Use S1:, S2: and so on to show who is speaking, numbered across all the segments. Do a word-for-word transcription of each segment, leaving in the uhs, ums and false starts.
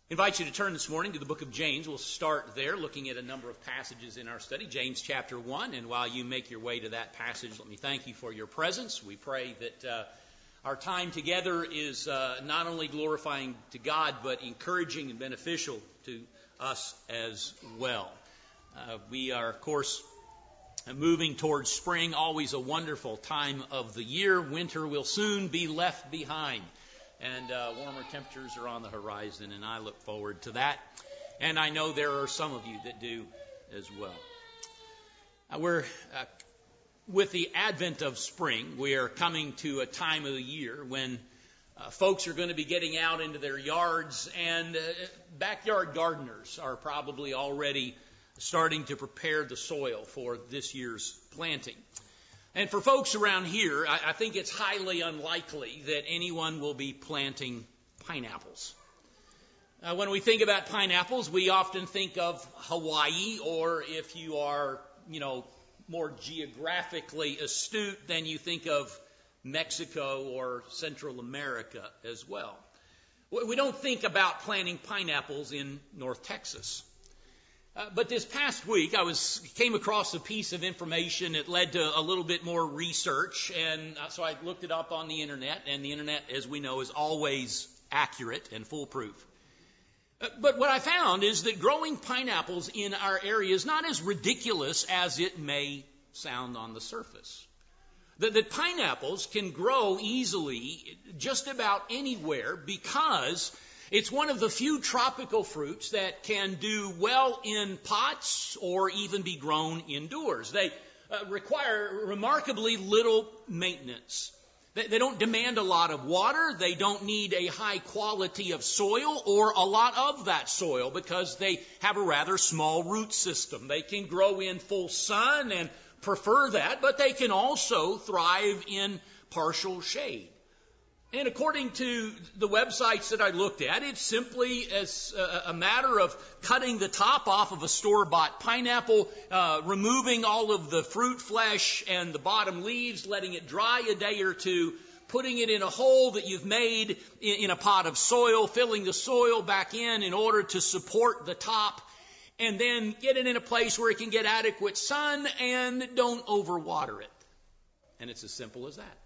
S1: I invite you to turn this morning to the book of James. We'll start there, looking at a number of passages in our study, James chapter one. And while you make your way to that passage, let me thank you for your presence. We pray that uh, our time together is uh, not only glorifying to God, but encouraging and beneficial to us as well. Uh, we are, of course, moving towards spring, always a wonderful time of the year. Winter will soon be left behind. And uh, warmer temperatures are on the horizon, and I look forward to that. And I know there are some of you that do as well. Uh, we're uh, with the advent of spring, we are coming to a time of the year when uh, folks are going to be getting out into their yards, and uh, backyard gardeners are probably already starting to prepare the soil for this year's planting. And for folks around here, I, I think it's highly unlikely that anyone will be planting pineapples. Uh, when we think about pineapples, we often think of Hawaii, or if you are, you know, more geographically astute, then you think of Mexico or Central America as well. We don't think about planting pineapples in North Texas. Uh, but this past week, I was came across a piece of information that led to a little bit more research, and so I looked it up on the internet, and the internet, as we know, is always accurate and foolproof. Uh, but what I found is that growing pineapples in our area is not as ridiculous as it may sound on the surface. That, that pineapples can grow easily just about anywhere because it's one of the few tropical fruits that can do well in pots or even be grown indoors. They uh, require remarkably little maintenance. They, they don't demand a lot of water. They don't need a high quality of soil or a lot of that soil because they have a rather small root system. They can grow in full sun and prefer that, but they can also thrive in partial shade. And according to the websites that I looked at, it's simply as a, a matter of cutting the top off of a store-bought pineapple, uh, removing all of the fruit flesh and the bottom leaves, letting it dry a day or two, putting it in a hole that you've made in, in a pot of soil, filling the soil back in in order to support the top, and then get it in a place where it can get adequate sun and don't overwater it. And it's as simple as that.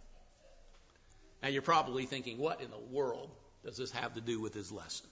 S1: Now, you're probably thinking, what in the world does this have to do with his lesson?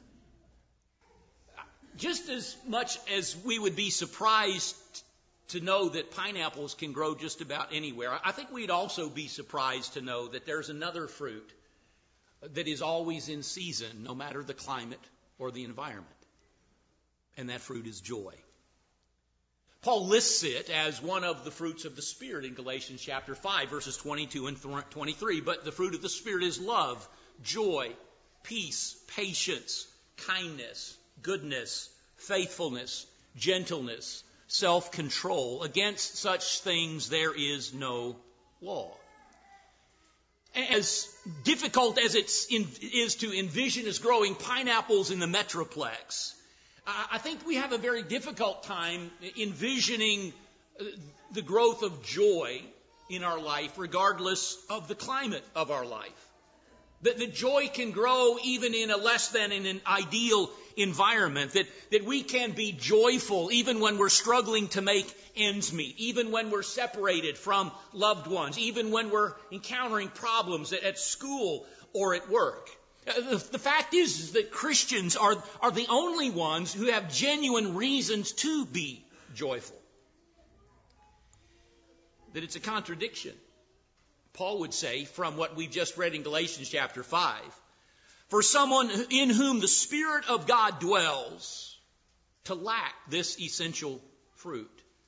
S1: Just as much as we would be surprised to know that pineapples can grow just about anywhere, I think we'd also be surprised to know that there's another fruit that is always in season, no matter the climate or the environment. And that fruit is joy. Paul lists it as one of the fruits of the Spirit in Galatians chapter five, verses twenty-two and twenty-three. But the fruit of the Spirit is love, joy, peace, patience, kindness, goodness, faithfulness, gentleness, self-control. Against such things there is no law. As difficult as it is to envision as growing pineapples in the Metroplex, I think we have a very difficult time envisioning the growth of joy in our life, regardless of the climate of our life. That the joy can grow even in a less than in an ideal environment. That, that we can be joyful even when we're struggling to make ends meet, even when we're separated from loved ones, even when we're encountering problems at, at school or at work. The, the fact is, is that Christians are, are the only ones who have genuine reasons to be joyful. That it's a contradiction, Paul would say, from what we've just read in Galatians chapter five. For someone in whom the Spirit of God dwells, to lack this essential fruit.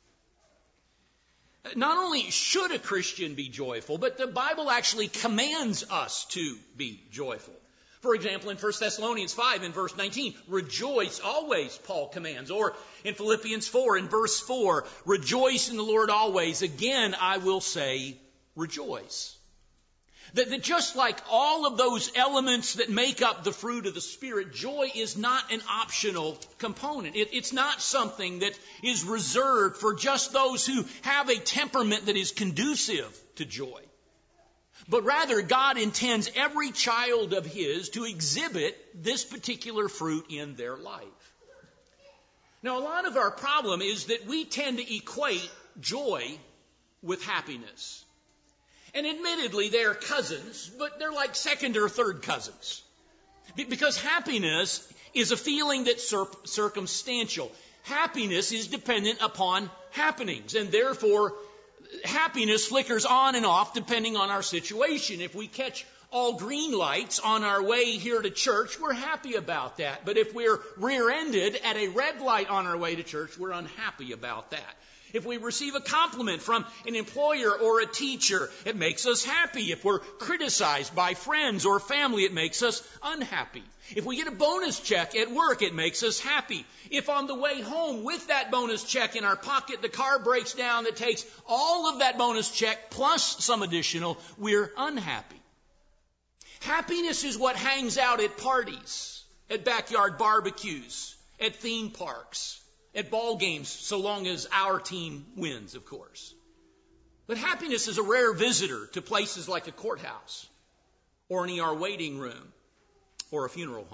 S1: Not only should a Christian be joyful, but the Bible actually commands us to be joyful. For example, in First Thessalonians five in verse nineteen, rejoice always, Paul commands. Or in Philippians four in verse four, rejoice in the Lord always. Again, I will say, rejoice. That, that just like all of those elements that make up the fruit of the Spirit, joy is not an optional component. It, it's not something that is reserved for just those who have a temperament that is conducive to joy. but rather God intends every child of His to exhibit this particular fruit in their life. Now, a lot of our problem is that we tend to equate joy with happiness. And admittedly, they're cousins, but they're like second or third cousins. Because happiness is a feeling that's cir- circumstantial. Happiness is dependent upon happenings, and therefore happiness flickers on and off depending on our situation. If we catch all green lights on our way here to church, we're happy about that. But if we're rear-ended at a red light on our way to church, we're unhappy about that. If we receive a compliment from an employer or a teacher, it makes us happy. If we're criticized by friends or family, it makes us unhappy. If we get a bonus check at work, it makes us happy. If on the way home with that bonus check in our pocket, the car breaks down that takes all of that bonus check plus some additional, we're unhappy. Happiness is what hangs out at parties, at backyard barbecues, at theme parks, at ball games, so long as our team wins, of course. But happiness is a rare visitor to places like a courthouse or an E R waiting room or a funeral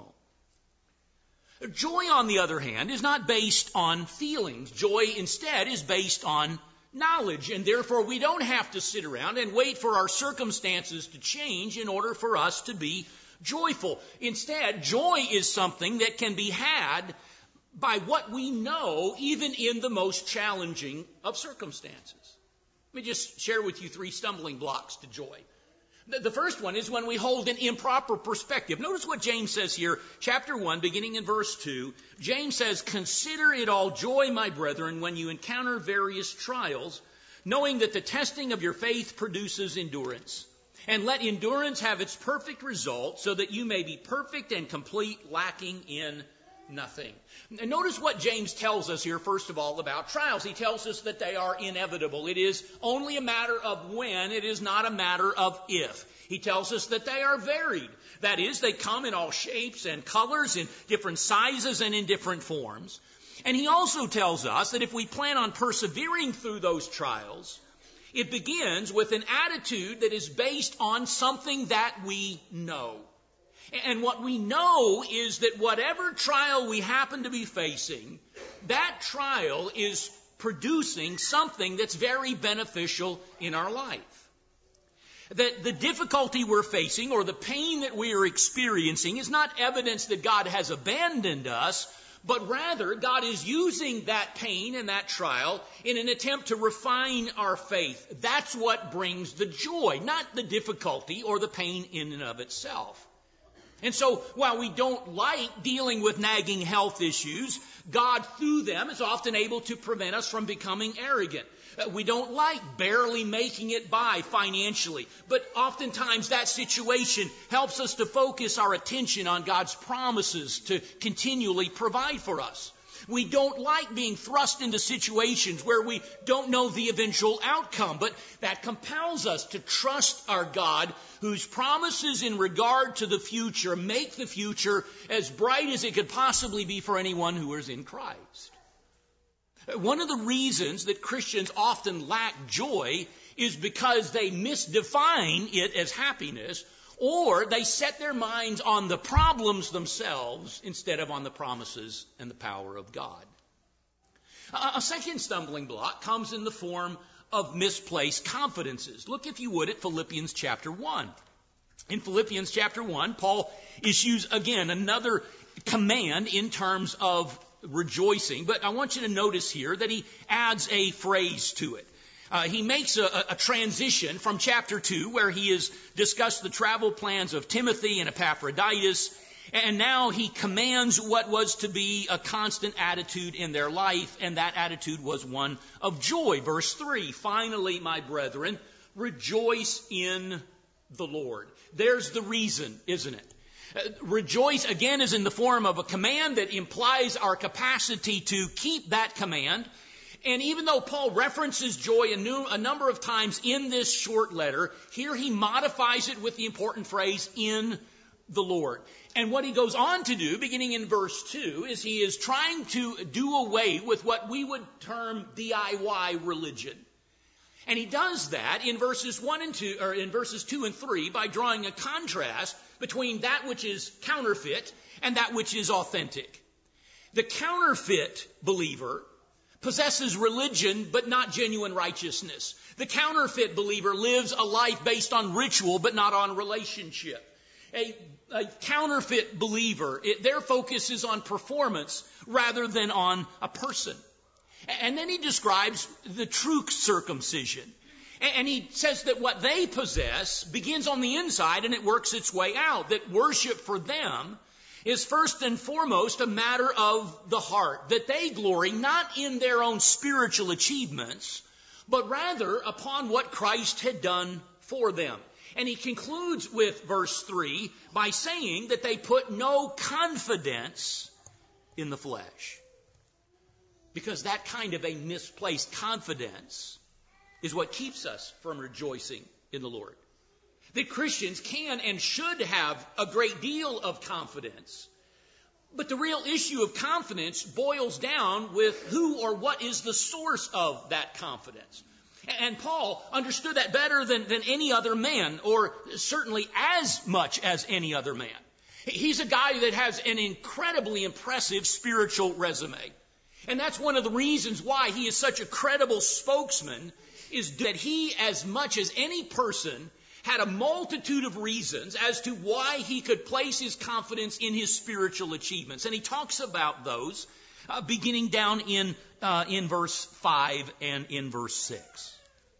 S1: home. Joy, on the other hand, is not based on feelings. Joy, instead, is based on knowledge, and therefore we don't have to sit around and wait for our circumstances to change in order for us to be joyful. Instead, joy is something that can be had by what we know, even in the most challenging of circumstances. Let me just share with you three stumbling blocks to joy. The first one is when we hold an improper perspective. Notice what James says here, chapter one, beginning in verse two. James says, "Consider it all joy, my brethren, when you encounter various trials, knowing that the testing of your faith produces endurance. And let endurance have its perfect result, so that you may be perfect and complete, lacking in nothing." And notice what James tells us here, first of all, about trials. He tells us that they are inevitable. It is only a matter of when. It is not a matter of if. He tells us that they are varied. That is, they come in all shapes and colors, in different sizes and in different forms. And he also tells us that if we plan on persevering through those trials, it begins with an attitude that is based on something that we know. And what we know is that whatever trial we happen to be facing, that trial is producing something that's very beneficial in our life. That the difficulty we're facing or the pain that we are experiencing is not evidence that God has abandoned us, but rather God is using that pain and that trial in an attempt to refine our faith. That's what brings the joy, not the difficulty or the pain in and of itself. And so, while we don't like dealing with nagging health issues, God, through them, is often able to prevent us from becoming arrogant. We don't like barely making it by financially, but oftentimes that situation helps us to focus our attention on God's promises to continually provide for us. We don't like being thrust into situations where we don't know the eventual outcome, but that compels us to trust our God, whose promises in regard to the future make the future as bright as it could possibly be for anyone who is in Christ. One of the reasons that Christians often lack joy is because they misdefine it as happiness, or they set their minds on the problems themselves instead of on the promises and the power of God. A second stumbling block comes in the form of misplaced confidences. Look, if you would, at Philippians chapter one. In Philippians chapter one, Paul issues again another command in terms of rejoicing. But I want you to notice here that he adds a phrase to it. Uh, he makes a, a transition from chapter two, where he has discussed the travel plans of Timothy and Epaphroditus, and now he commands what was to be a constant attitude in their life, and that attitude was one of joy. Verse three, "Finally, my brethren, rejoice in the Lord." There's the reason, isn't it? Uh, rejoice, again, is in the form of a command that implies our capacity to keep that command. And even though Paul references joy a, new, a number of times in this short letter, here he modifies it with the important phrase, "in the Lord." And what he goes on to do, beginning in verse two, is he is trying to do away with what we would term D I Y religion. And he does that in verses one and two, or in verses two and three, by drawing a contrast between that which is counterfeit and that which is authentic. The counterfeit believer possesses religion but not genuine righteousness. The counterfeit believer lives a life based on ritual but not on relationship. A, a counterfeit believer, it, their focus is on performance rather than on a person. And then he describes the true circumcision. And he says that what they possess begins on the inside and it works its way out. That worship for them is first and foremost a matter of the heart. That they glory not in their own spiritual achievements, but rather upon what Christ had done for them. And he concludes with verse three by saying that they put no confidence in the flesh. Because that kind of a misplaced confidence is what keeps us from rejoicing in the Lord. That Christians can and should have a great deal of confidence. But the real issue of confidence boils down with who or what is the source of that confidence. And Paul understood that better than, than any other man, or certainly as much as any other man. He's a guy that has an incredibly impressive spiritual resume. And that's one of the reasons why he is such a credible spokesman, is that he, as much as any person, had a multitude of reasons as to why he could place his confidence in his spiritual achievements. And he talks about those uh, beginning down in, uh, in verse five and in verse six.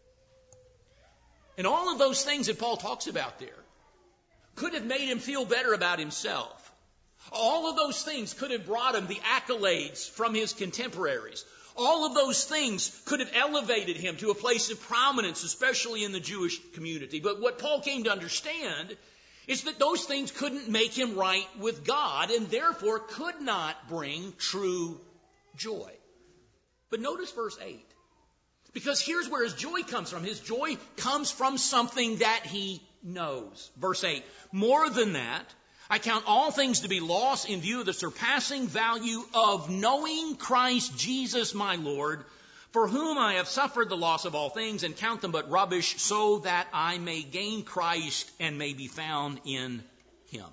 S1: And all of those things that Paul talks about there could have made him feel better about himself. All of those things could have brought him the accolades from his contemporaries. All of those things could have elevated him to a place of prominence, especially in the Jewish community. But what Paul came to understand is that those things couldn't make him right with God and therefore could not bring true joy. But notice verse eight. Because here's where his joy comes from. His joy comes from something that he knows. Verse eight. More than that, I count all things to be loss in view of the surpassing value of knowing Christ Jesus my Lord, for whom I have suffered the loss of all things and count them but rubbish, so that I may gain Christ and may be found in him.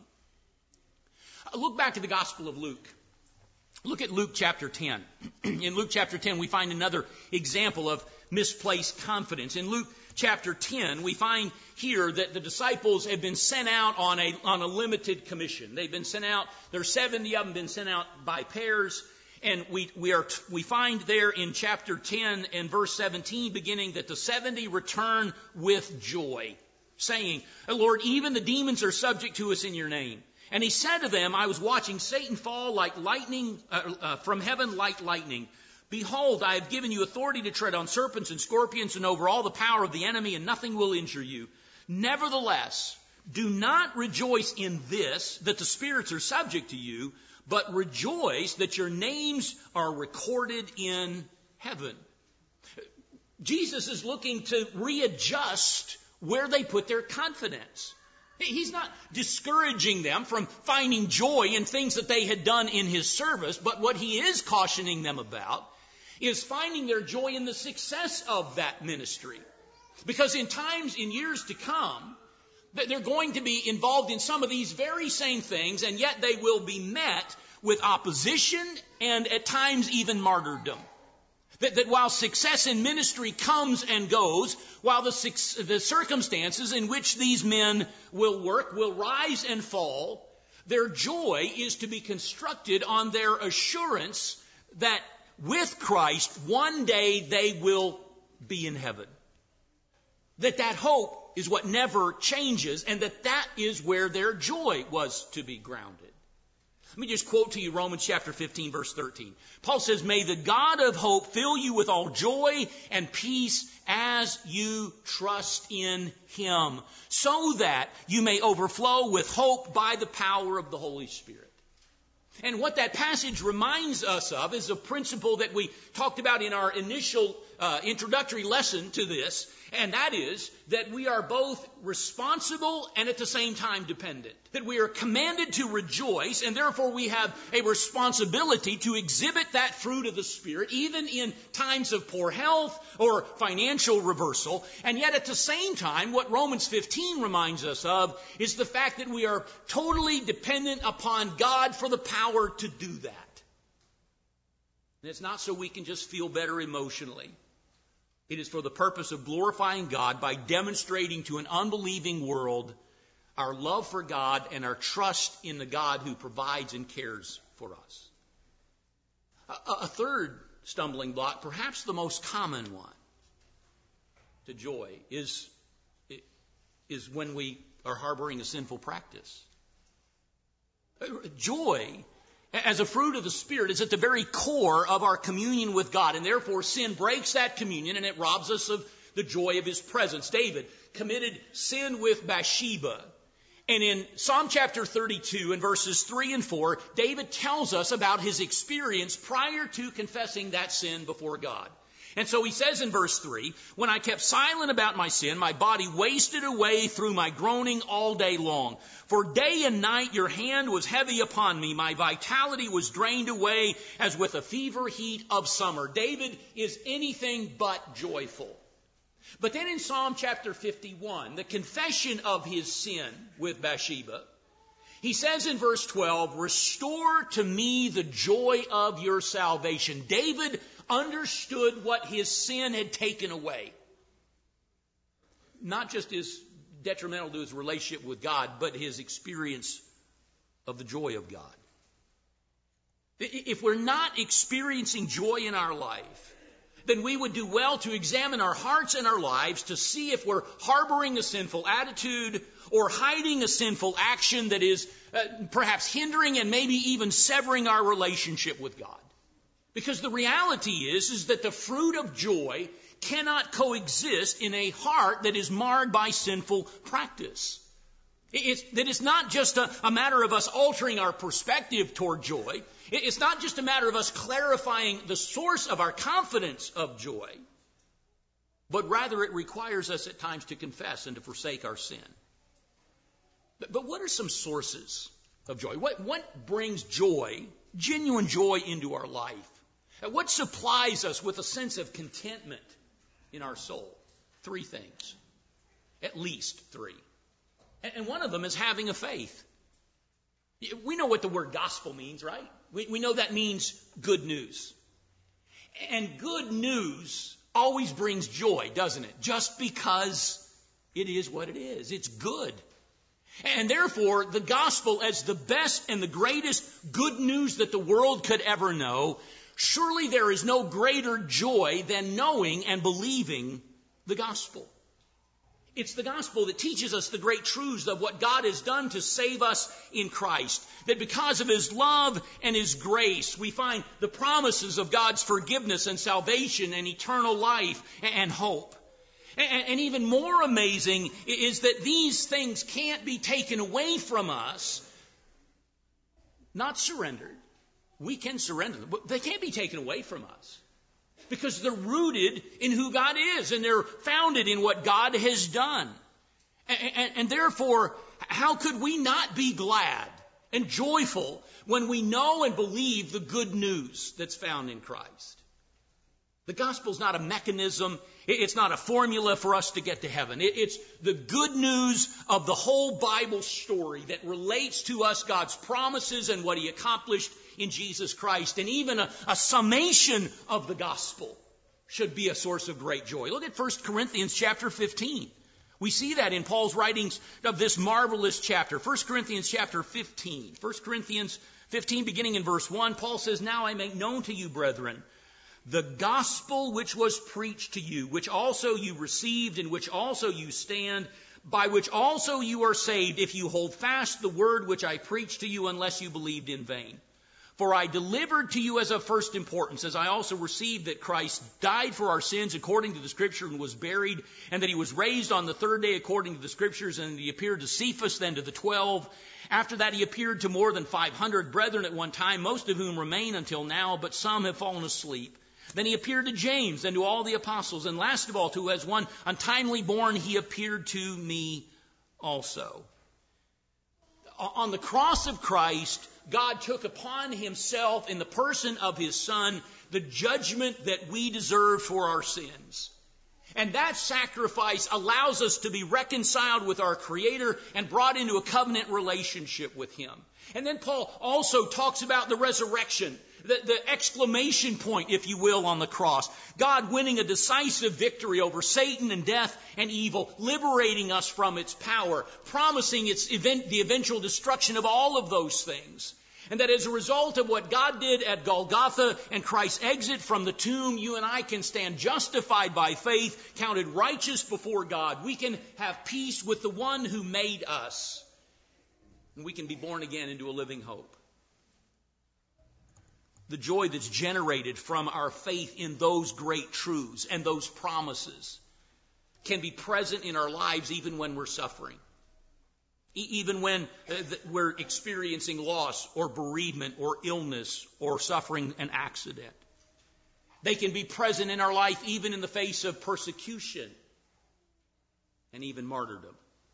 S1: Look back at the Gospel of Luke. Look at Luke chapter ten. In Luke chapter ten, we find another example of misplaced confidence. In Luke chapter ten, we find here that the disciples have been sent out on a, on a limited commission. They've been sent out, there are seventy of them been sent out by pairs. And we, we are, we find there in chapter ten and verse seventeen beginning that the seventy return with joy, saying, Lord, even the demons are subject to us in your name. And he said to them, I was watching Satan fall like lightning, uh, uh, from heaven like lightning. Behold, I have given you authority to tread on serpents and scorpions and over all the power of the enemy, and nothing will injure you. Nevertheless, do not rejoice in this, that the spirits are subject to you, but rejoice that your names are recorded in heaven. Jesus is looking to readjust where they put their confidence. He's not discouraging them from finding joy in things that they had done in his service, but what he is cautioning them about is finding their joy in the success of that ministry. Because in times, in years to come, they're going to be involved in some of these very same things, and yet they will be met with opposition and at times even martyrdom. That, that while success in ministry comes and goes, while the, the circumstances in which these men will work will rise and fall, their joy is to be constructed on their assurance that with Christ, one day they will be in heaven. That that hope is what never changes, and that that is where their joy was to be grounded. Let me just quote to you Romans chapter fifteen, verse thirteen. Paul says, may the God of hope fill you with all joy and peace as you trust in him, so that you may overflow with hope by the power of the Holy Spirit. And what that passage reminds us of is a principle that we talked about in our initial uh, introductory lesson to this, and that is that we are both responsible and at the same time dependent. That we are commanded to rejoice, and therefore we have a responsibility to exhibit that fruit of the Spirit, even in times of poor health or financial reversal. And yet at the same time, what Romans fifteen reminds us of is the fact that we are totally dependent upon God for the power to do that. And it's not so we can just feel better emotionally. It is for the purpose of glorifying God by demonstrating to an unbelieving world our love for God and our trust in the God who provides and cares for us. A, a third stumbling block, perhaps the most common one to joy, is, is when we are harboring a sinful practice. Joy, as a fruit of the Spirit, is at the very core of our communion with God, and therefore sin breaks that communion and it robs us of the joy of His presence. David committed sin with Bathsheba, and in Psalm chapter thirty-two and verses three and four, David tells us about his experience prior to confessing that sin before God. And so he says in verse three, "When I kept silent about my sin, my body wasted away through my groaning all day long. For day and night your hand was heavy upon me. My vitality was drained away as with a fever heat of summer." David is anything but joyful. But then in Psalm chapter fifty-one, the confession of his sin with Bathsheba, he says in verse twelve, "Restore to me the joy of your salvation." David understood what his sin had taken away. Not just his detrimental to his relationship with God, but his experience of the joy of God. If we're not experiencing joy in our life, then we would do well to examine our hearts and our lives to see if we're harboring a sinful attitude or hiding a sinful action that is uh, perhaps hindering and maybe even severing our relationship with God. Because the reality is, is that the fruit of joy cannot coexist in a heart that is marred by sinful practice. It's, that it's not just a, a matter of us altering our perspective toward joy. It's not just a matter of us clarifying the source of our confidence of joy, but rather it requires us at times to confess and to forsake our sin. But, but what are some sources of joy? What, what brings joy, genuine joy, into our life? What supplies us with a sense of contentment in our soul? Three things. At least three. And one of them is having a faith. We know what the word gospel means, right? We, we know that means good news. And good news always brings joy, doesn't it? Just because it is what it is. It's good. And therefore, the gospel, as the best and the greatest good news that the world could ever know, surely there is no greater joy than knowing and believing the gospel. It's the gospel that teaches us the great truths of what God has done to save us in Christ. That because of His love and His grace, we find the promises of God's forgiveness and salvation and eternal life and hope. And even more amazing is that these things can't be taken away from us, not surrendered. We can surrender them, but they can't be taken away from us because they're rooted in who God is and they're founded in what God has done. And, and, and therefore, how could we not be glad and joyful when we know and believe the good news that's found in Christ? The gospel is not a mechanism. It's not a formula for us to get to heaven. It's the good news of the whole Bible story that relates to us God's promises and what He accomplished in Jesus Christ. And even a, a summation of the gospel should be a source of great joy. Look at First Corinthians chapter fifteen. We see that in Paul's writings of this marvelous chapter. First Corinthians chapter fifteen. First Corinthians fifteen, beginning in verse one, Paul says, "Now I make known to you, brethren, the gospel which was preached to you, which also you received, in which also you stand, by which also you are saved, if you hold fast the word which I preached to you, unless you believed in vain. For I delivered to you as of first importance, as I also received, that Christ died for our sins according to the Scripture and was buried, and that He was raised on the third day according to the Scriptures, and He appeared to Cephas, then to the twelve. After that He appeared to more than five hundred brethren at one time, most of whom remain until now, but some have fallen asleep. Then he appeared to James and to all the apostles. And last of all, to as one untimely born, he appeared to me also. On the cross of Christ, God took upon himself in the person of his Son the judgment that we deserve for our sins. And that sacrifice allows us to be reconciled with our Creator and brought into a covenant relationship with him. And then Paul also talks about the resurrection, the, the exclamation point, if you will, on the cross. God winning a decisive victory over Satan and death and evil, liberating us from its power, promising its event, the eventual destruction of all of those things. And that as a result of what God did at Golgotha and Christ's exit from the tomb, you and I can stand justified by faith, counted righteous before God. We can have peace with the one who made us. And we can be born again into a living hope. The joy that's generated from our faith in those great truths and those promises can be present in our lives even when we're suffering. Even when we're experiencing loss or bereavement or illness or suffering an accident. They can be present in our life even in the face of persecution and even martyrdom.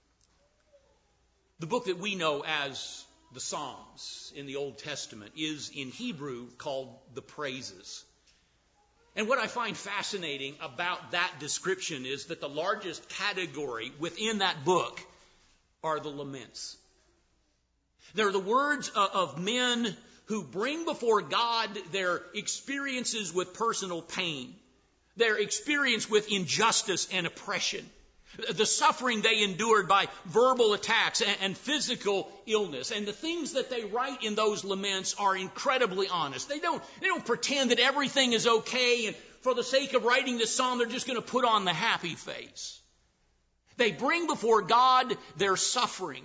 S1: The book that we know as the Psalms in the Old Testament is in Hebrew called the Praises. And what I find fascinating about that description is that the largest category within that book are the laments. They're the words of men who bring before God their experiences with personal pain, their experience with injustice and oppression, the suffering they endured by verbal attacks and physical illness. And the things that they write in those laments are incredibly honest. They don't, they don't pretend that everything is okay, and for the sake of writing this psalm, they're just going to put on the happy face. They bring before God their suffering,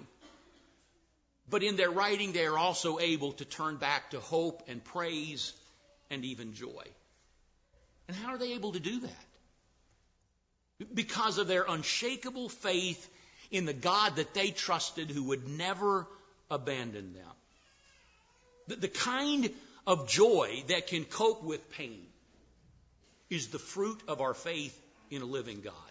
S1: but in their writing they are also able to turn back to hope and praise and even joy. And how are they able to do that? Because of their unshakable faith in the God that they trusted who would never abandon them. The, the kind of joy that can cope with pain is the fruit of our faith in a living God.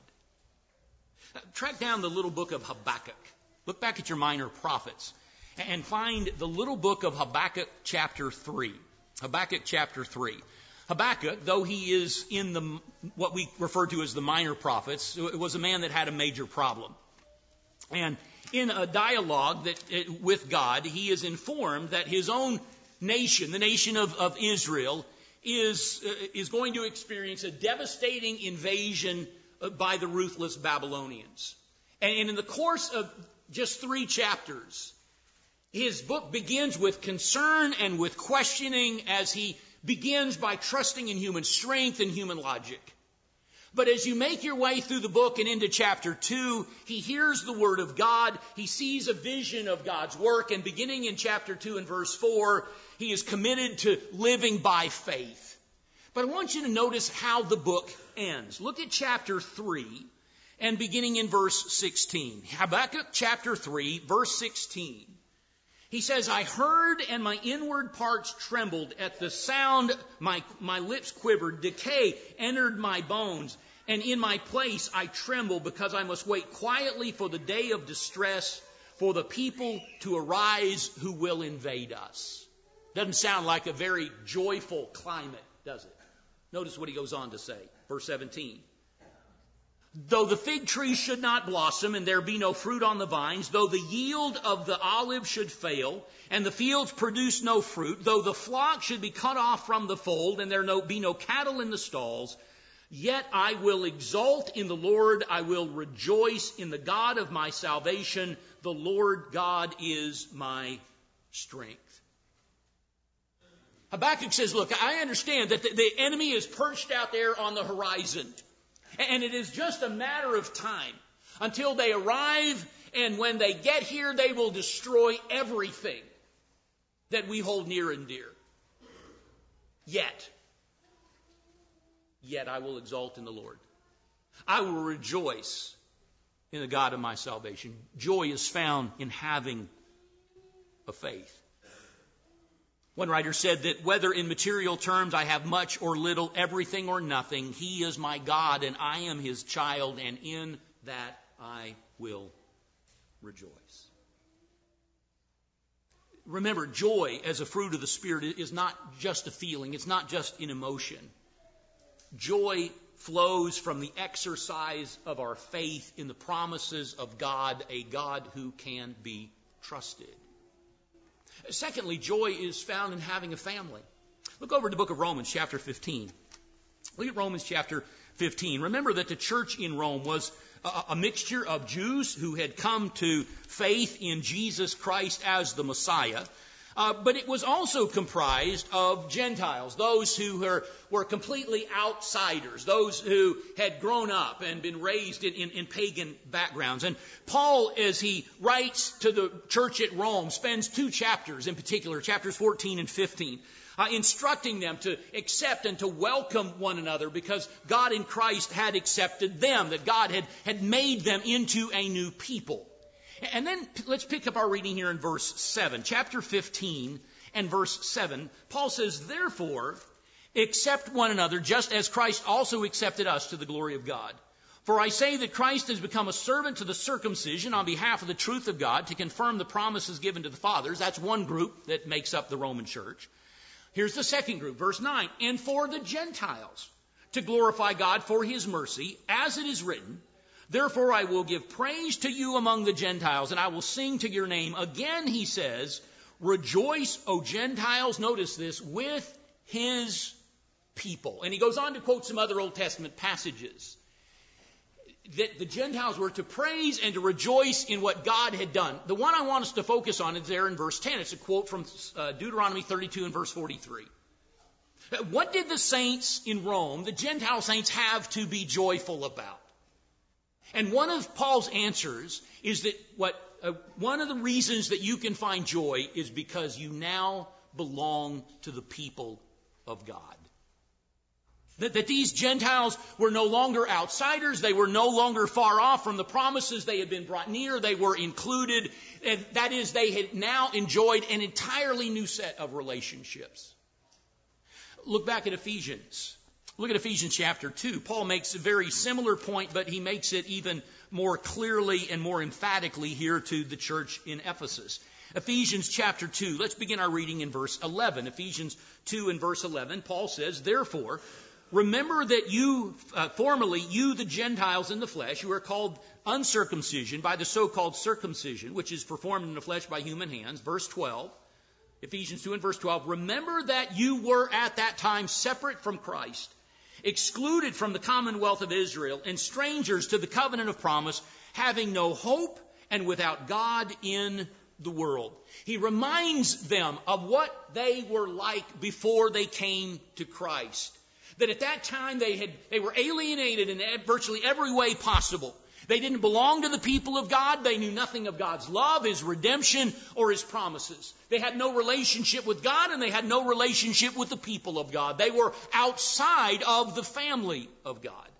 S1: Track down the little book of Habakkuk. Look back at your minor prophets and find the little book of Habakkuk chapter three. Habakkuk chapter three. Habakkuk, though he is in the what we refer to as the minor prophets, was a man that had a major problem. And in a dialogue that with God, he is informed that his own nation, the nation of, of Israel, is, uh, is going to experience a devastating invasion by the ruthless Babylonians. And in the course of just three chapters, his book begins with concern and with questioning as he begins by trusting in human strength and human logic. But as you make your way through the book and into chapter two, he hears the word of God. He sees a vision of God's work. And beginning in chapter two and verse four, he is committed to living by faith. But I want you to notice how the book ends. Look at chapter three and beginning in verse sixteen. Habakkuk chapter three, verse sixteen. He says, I heard and my inward parts trembled at the sound. My, my lips quivered. Decay entered my bones. And in my place I tremble because I must wait quietly for the day of distress, for the people to arise who will invade us. Doesn't sound like a very joyful climate, does it? Notice what he goes on to say. Verse seventeen. Though the fig tree should not blossom and there be no fruit on the vines, though the yield of the olive should fail and the fields produce no fruit, though the flock should be cut off from the fold and there no, be no cattle in the stalls, yet I will exult in the Lord. I will rejoice in the God of my salvation. The Lord God is my strength. Habakkuk says, look, I understand that the, the enemy is perched out there on the horizon. And it is just a matter of time until they arrive. And when they get here, they will destroy everything that we hold near and dear. Yet, yet I will exult in the Lord. I will rejoice in the God of my salvation. Joy is found in having a faith. One writer said that whether in material terms I have much or little, everything or nothing, He is my God and I am His child, and in that I will rejoice. Remember, joy as a fruit of the Spirit is not just a feeling. It's not just an emotion. Joy flows from the exercise of our faith in the promises of God, a God who can be trusted. Secondly, joy is found in having a family. Look over to the book of Romans, chapter fifteen. Look at Romans chapter fifteen. Remember that the church in Rome was a, a mixture of Jews who had come to faith in Jesus Christ as the Messiah, uh, but it was also comprised of Gentiles, those who were, were completely outsiders, those who had grown up and been raised in, in, in pagan backgrounds. And Paul, as he writes to the church at Rome, spends two chapters in particular, chapters fourteen and fifteen, Uh, instructing them to accept and to welcome one another because God in Christ had accepted them, that God had, had made them into a new people. And then let's pick up our reading here in verse seven. Chapter fifteen and verse seven, Paul says, "Therefore, accept one another just as Christ also accepted us to the glory of God. For I say that Christ has become a servant to the circumcision on behalf of the truth of God to confirm the promises given to the fathers." That's one group that makes up the Roman church. Here's the second group, verse nine. "And for the Gentiles, to glorify God for His mercy, as it is written, therefore I will give praise to you among the Gentiles, and I will sing to your name." Again, he says, "Rejoice, O Gentiles," notice this, "with His people." And he goes on to quote some other Old Testament passages that the Gentiles were to praise and to rejoice in what God had done. The one I want us to focus on is there in verse ten. It's a quote from uh, Deuteronomy thirty-two and verse forty-three. What did the saints in Rome, the Gentile saints, have to be joyful about? And one of Paul's answers is that what uh, one of the reasons that you can find joy is because you now belong to the people of God. That, that these Gentiles were no longer outsiders. They were no longer far off from the promises. They had been brought near. They were included. And that is, they had now enjoyed an entirely new set of relationships. Look back at Ephesians. Look at Ephesians chapter two. Paul makes a very similar point, but he makes it even more clearly and more emphatically here to the church in Ephesus. Ephesians chapter two. Let's begin our reading in verse eleven. Ephesians two and verse eleven. Paul says, "Therefore, remember that you, uh, formerly, you the Gentiles in the flesh, who are called uncircumcision by the so-called circumcision, which is performed in the flesh by human hands." Verse twelve, Ephesians two and verse twelve, "Remember that you were at that time separate from Christ, excluded from the commonwealth of Israel, and strangers to the covenant of promise, having no hope and without God in the world." He reminds them of what they were like before they came to Christ. That at that time they had they were alienated in virtually every way possible. They didn't belong to the people of God. They knew nothing of God's love, His redemption, or His promises. They had no relationship with God, and they had no relationship with the people of God. They were outside of the family of God.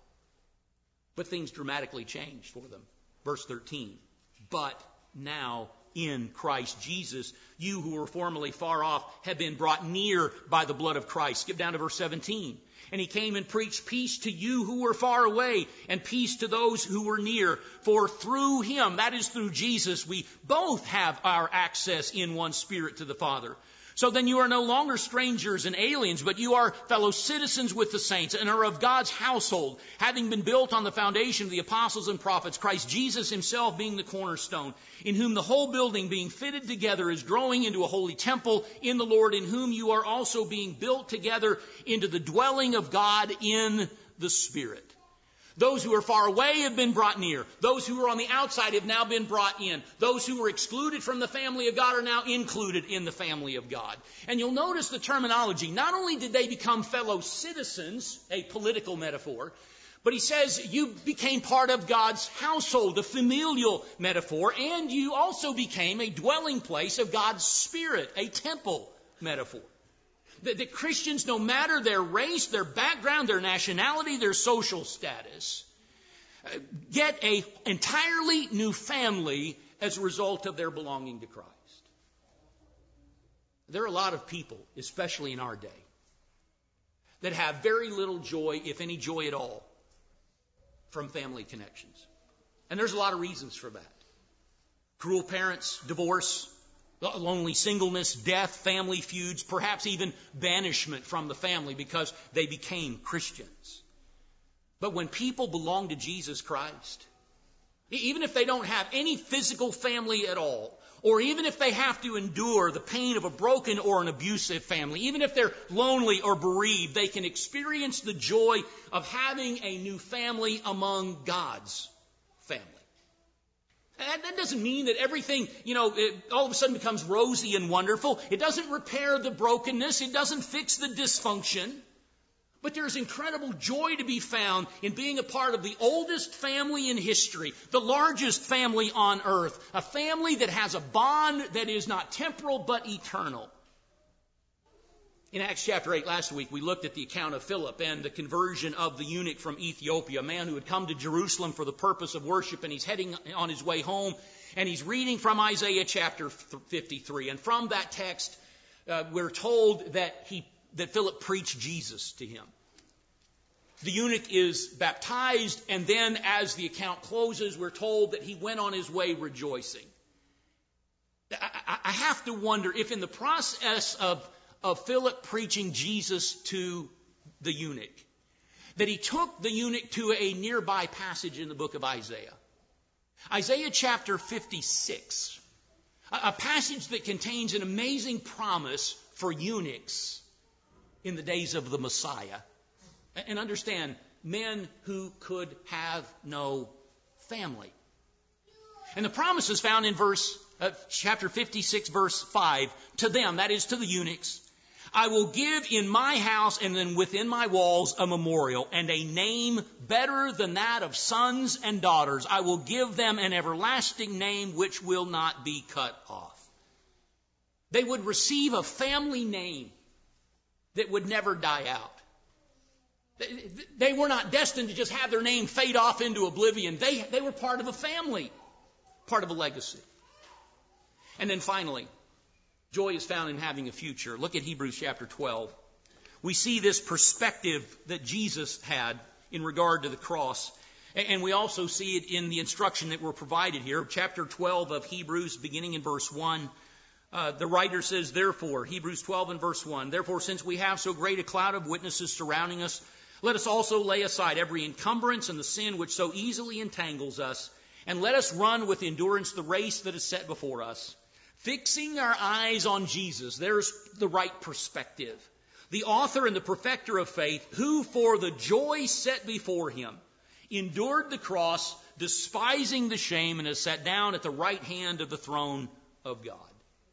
S1: But things dramatically changed for them. Verse thirteen, "But now in Christ Jesus, you who were formerly far off have been brought near by the blood of Christ." Skip down to verse seventeen. "And He came and preached peace to you who were far away, and peace to those who were near. For through Him," that is through Jesus, "we both have our access in one Spirit to the Father. So then you are no longer strangers and aliens, but you are fellow citizens with the saints and are of God's household, having been built on the foundation of the apostles and prophets, Christ Jesus Himself being the cornerstone, in whom the whole building being fitted together is growing into a holy temple in the Lord, in whom you are also being built together into the dwelling of God in the Spirit." Those who are far away have been brought near. Those who are on the outside have now been brought in. Those who were excluded from the family of God are now included in the family of God. And you'll notice the terminology. Not only did they become fellow citizens, a political metaphor, but he says you became part of God's household, a familial metaphor, and you also became a dwelling place of God's Spirit, a temple metaphor. That, that Christians, no matter their race, their background, their nationality, their social status, uh, get an entirely new family as a result of their belonging to Christ. There are a lot of people, especially in our day, that have very little joy, if any joy at all, from family connections. And there's a lot of reasons for that. Cruel parents, divorce, lonely singleness, death, family feuds, perhaps even banishment from the family because they became Christians. But when people belong to Jesus Christ, even if they don't have any physical family at all, or even if they have to endure the pain of a broken or an abusive family, even if they're lonely or bereaved, they can experience the joy of having a new family among God's family. And that doesn't mean that everything, you know, it all of a sudden becomes rosy and wonderful. It doesn't repair the brokenness. It doesn't fix the dysfunction. But there's incredible joy to be found in being a part of the oldest family in history, the largest family on earth, a family that has a bond that is not temporal but eternal. In Acts chapter eight last week, we looked at the account of Philip and the conversion of the eunuch from Ethiopia, a man who had come to Jerusalem for the purpose of worship, and he's heading on his way home, and he's reading from Isaiah chapter fifty-three. And from that text, uh, we're told that he that Philip preached Jesus to him. The eunuch is baptized, and then as the account closes, we're told that he went on his way rejoicing. I, I have to wonder if in the process of of Philip preaching Jesus to the eunuch, that he took the eunuch to a nearby passage in the book of Isaiah. Isaiah chapter fifty-six, a passage that contains an amazing promise for eunuchs in the days of the Messiah. And understand, men who could have no family. And the promise is found in verse uh, chapter fifty-six, verse five. To them, that is to the eunuchs, I will give in my house and then within my walls a memorial and a name better than that of sons and daughters. I will give them an everlasting name which will not be cut off. They would receive a family name that would never die out. They were not destined to just have their name fade off into oblivion. They, they were part of a family, part of a legacy. And then finally, joy is found in having a future. Look at Hebrews chapter twelve. We see this perspective that Jesus had in regard to the cross. And we also see it in the instruction that we're provided here. Chapter twelve of Hebrews, beginning in verse one. Uh, the writer says, therefore, Hebrews twelve and verse one, therefore, since we have so great a cloud of witnesses surrounding us, let us also lay aside every encumbrance and the sin which so easily entangles us, and let us run with endurance the race that is set before us. Fixing our eyes on Jesus, there's the right perspective. The author and the perfecter of faith, who for the joy set before him endured the cross, despising the shame, and has sat down at the right hand of the throne of God.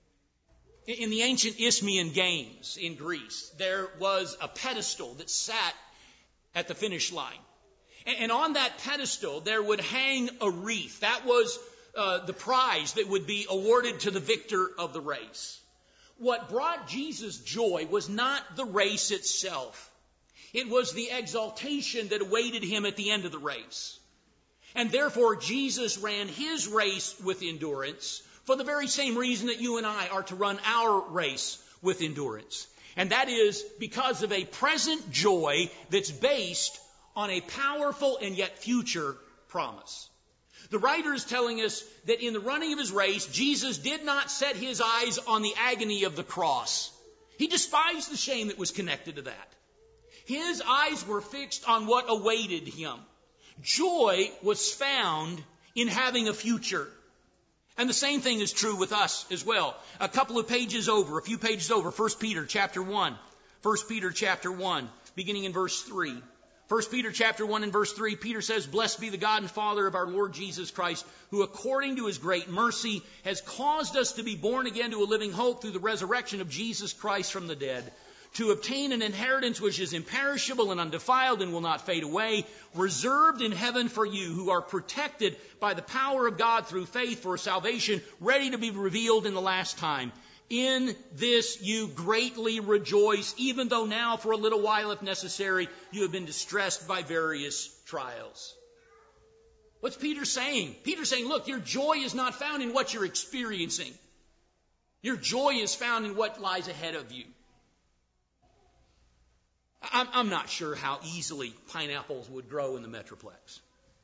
S1: In the ancient Isthmian Games in Greece, there was a pedestal that sat at the finish line. And on that pedestal, there would hang a wreath. That was uh, the prize that would be awarded to the victor of the race. What brought Jesus joy was not the race itself. It was the exaltation that awaited him at the end of the race. And therefore, Jesus ran his race with endurance for the very same reason that you and I are to run our race with endurance. And that is because of a present joy that's based on a powerful and yet future promise. The writer is telling us that in the running of his race, Jesus did not set his eyes on the agony of the cross. He despised the shame that was connected to that. His eyes were fixed on what awaited him. Joy was found in having a future. And the same thing is true with us as well. A couple of pages over, a few pages over, First Peter chapter one. First Peter chapter one, beginning in verse three. First Peter chapter one and verse three, Peter says, blessed be the God and Father of our Lord Jesus Christ, who according to his great mercy has caused us to be born again to a living hope through the resurrection of Jesus Christ from the dead, to obtain an inheritance which is imperishable and undefiled and will not fade away, reserved in heaven for you, who are protected by the power of God through faith for salvation, ready to be revealed in the last time. In this you greatly rejoice, even though now for a little while, if necessary, you have been distressed by various trials. What's Peter saying? Peter's saying, look, your joy is not found in what you're experiencing. Your joy is found in what lies ahead of you. I'm, I'm not sure how easily pineapples would grow in the Metroplex.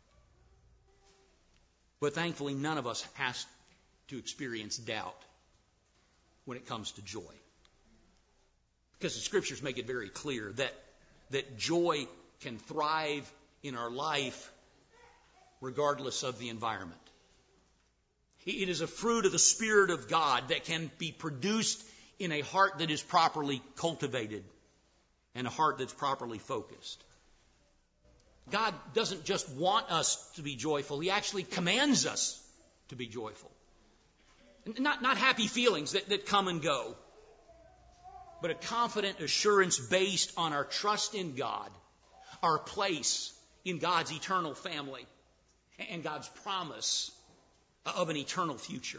S1: But thankfully, none of us has to experience doubt when it comes to joy. Because the Scriptures make it very clear that, that joy can thrive in our life regardless of the environment. It is a fruit of the Spirit of God that can be produced in a heart that is properly cultivated and a heart that's properly focused. God doesn't just want us to be joyful. He actually commands us to be joyful. Not, not happy feelings that, that come and go, but a confident assurance based on our trust in God, our place in God's eternal family, and God's promise of an eternal future.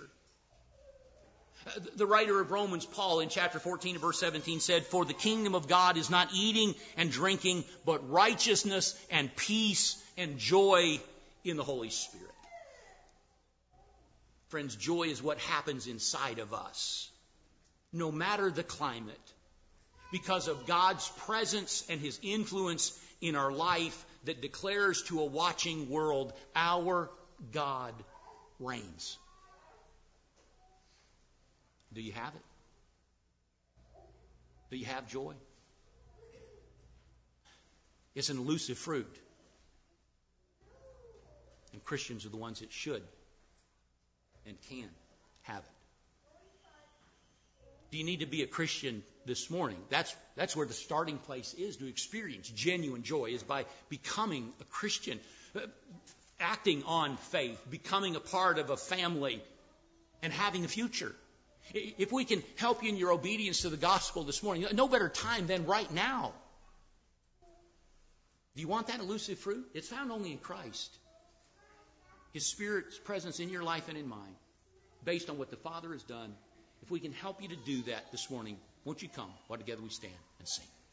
S1: The writer of Romans, Paul, in chapter fourteen, verse seventeen, said, "For the kingdom of God is not eating and drinking, but righteousness and peace and joy in the Holy Spirit." Friends, joy is what happens inside of us, no matter the climate, because of God's presence and His influence in our life that declares to a watching world, our God reigns. Do you have it? Do you have joy? It's an elusive fruit. And Christians are the ones that should and can have it. Do you need to be a Christian this morning? That's, that's where the starting place is to experience genuine joy, is by becoming a Christian, acting on faith, becoming a part of a family, and having a future. If we can help you in your obedience to the gospel this morning, no better time than right now. Do you want that elusive fruit? It's found only in Christ. His Spirit's presence in your life and in mine, based on what the Father has done. If we can help you to do that this morning, won't you come while together we stand and sing?